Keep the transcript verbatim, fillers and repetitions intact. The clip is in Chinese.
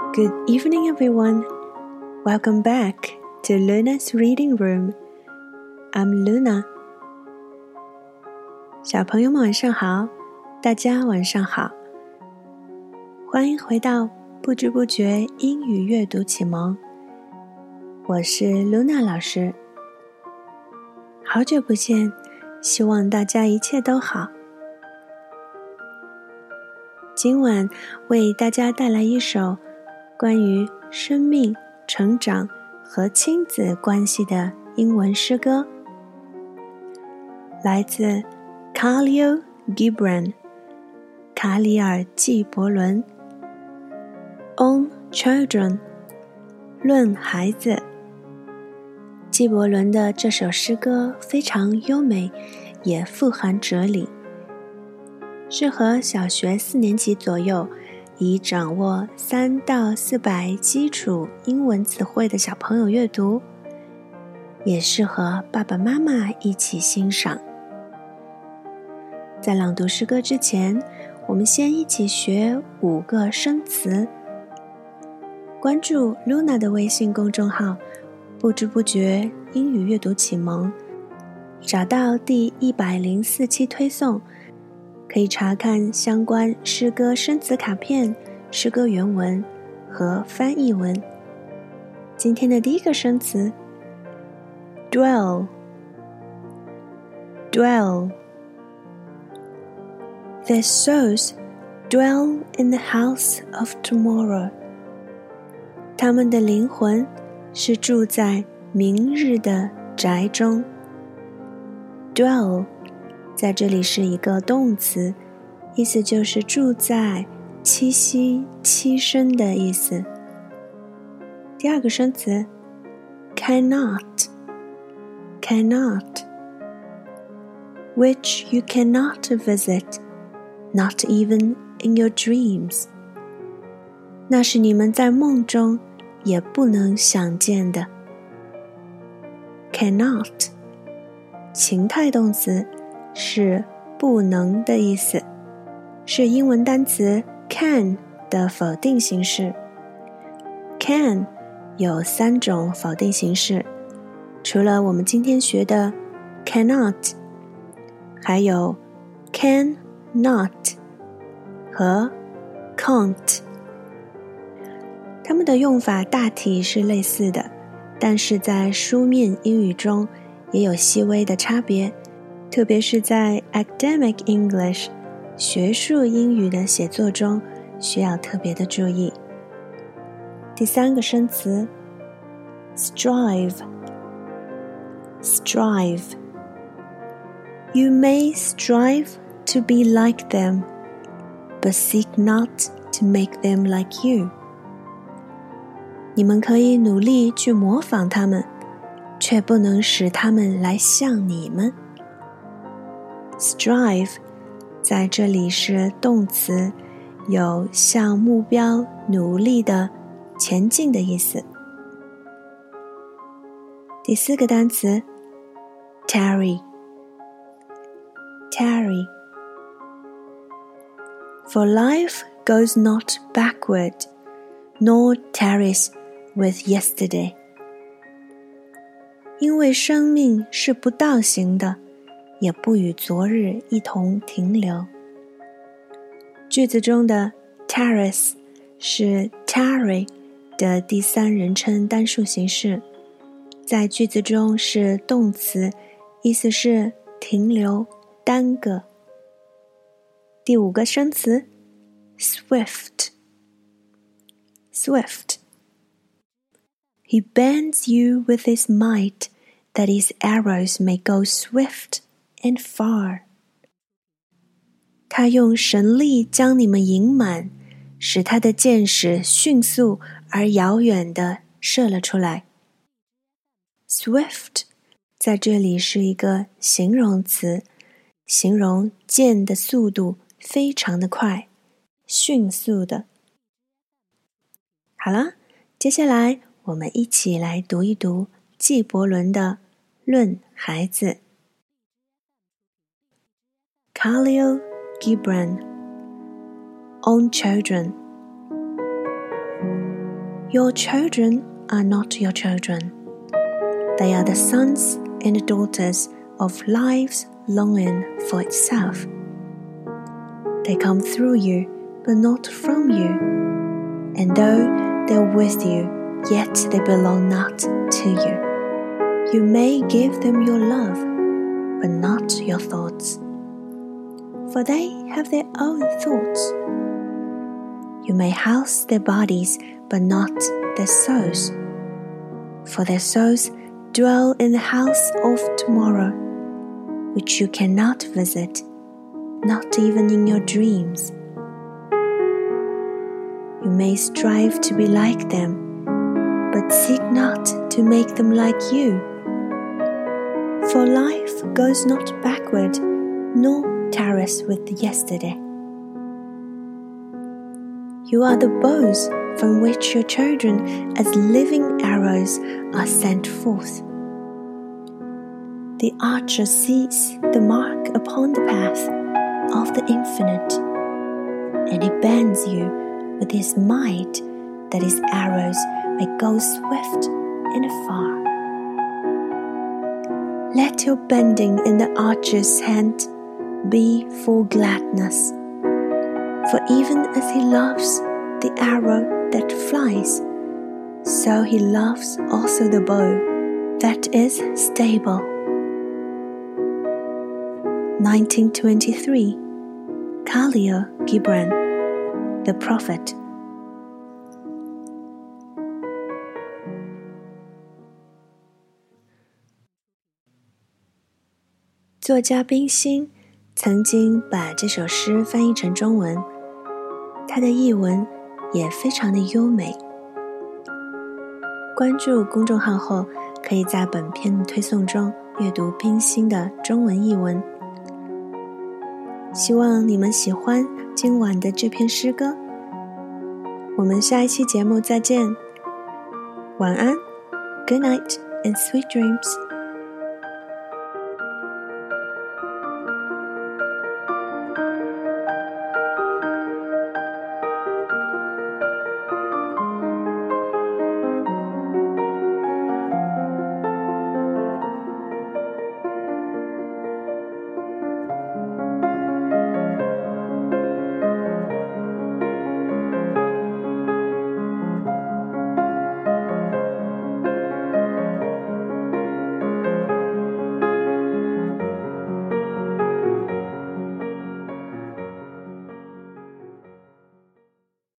Good evening, everyone. Welcome back to Luna's Reading Room. I'm Luna. 小朋友们晚上好，大家晚上好。欢迎回到不知不觉英语阅读启蒙。我是 Luna 老师。好久不见，希望大家一切都好。今晚为大家带来一首关于生命、成长和亲子关系的英文诗歌，来自 Khalil Gibran 卡里尔·纪伯伦 On Children 论孩子。纪伯伦的这首诗歌非常优美，也富含哲理，适合小学四年级左右已掌握三到四百基础英文词汇的小朋友阅读，也适合爸爸妈妈一起欣赏。在朗读诗歌之前，我们先一起学五个生词。关注 Luna 的微信公众号不知不觉英语阅读启蒙，找到第一百零四期推送，可以查看相关诗歌生词卡片、诗歌原文和翻译文。今天的第一个生词 Dwell Dwell Their souls dwell in the house of tomorrow. 他们的灵魂是住在明日的宅中。 Dwell 在这里是一个动词，意思就是住在、栖息、栖身的意思。第二个生词 Cannot Cannot Which you cannot visit, not even in your dreams. 那是你们在梦中也不能想见的。 Cannot 情态动词，是不能的意思，是英文单词 can 的否定形式。 Can 有三种否定形式，除了我们今天学的 cannot， 还有 can not 和 can't。 它们的用法大体是类似的，但是在书面英语中也有细微的差别，特别是在 academic English 学术英语的写作中需要特别的注意。第三个生词 Strive Strive You may strive to be like them, but seek not to make them like you. 你们可以努力去模仿他们，却不能使他们来像你们。 Strive 在这里是动词，有向目标努力的前进的意思。第四个单词 Tarry Tarry For life goes not backward, nor tarries with yesterday. 因为生命是不倒行的，也不与昨日一同停留。句子中的 tarries 是 tarry 的第三人称单数形式，在句子中是动词，意思是停留、耽搁。第五个生词 Swift Swift He bends you with his might, that his arrows may go swift and far. 他用神力将你们引满，使他的箭矢迅速而遥远地射了出来。 Swift 在这里是一个形容词，形容箭的速度非常的快，迅速的。好了，接下来我们一起来读一读纪伯伦的《论孩子》。 Khalil Gibran On Children Your children are not your children. They are the sons and daughters of life's longing for itself. They come through you, but not from you. And though they're with you, yet they belong not to you. You may give them your love, but not your thoughts. For they have their own thoughts. You may house their bodies, but not their souls. For their souls dwell in the house of tomorrow, which you cannot visit, not even in your dreams. You may strive to be like them, but seek not to make them like you. For life goes not backward, nor tarries with yesterday. You are the bows from which your children as living arrows are sent forth. The archer sees the mark upon the path of the infinite, and he bends you with his might that his arrows may go swift and far. Let your bending in the archer's hand be for gladness, for even as he loves the arrow that flies, so he loves also the bow that is stable. nineteen twenty-three, Khalil Gibran, The Prophet. 作家冰心曾经把这首诗翻译成中文，他的译文也非常的优美。关注公众号后，可以在本篇的推送中阅读冰心的中文译文。希望你们喜欢今晚的这篇诗歌，我们下一期节目再见，晚安 Good night and sweet dreams.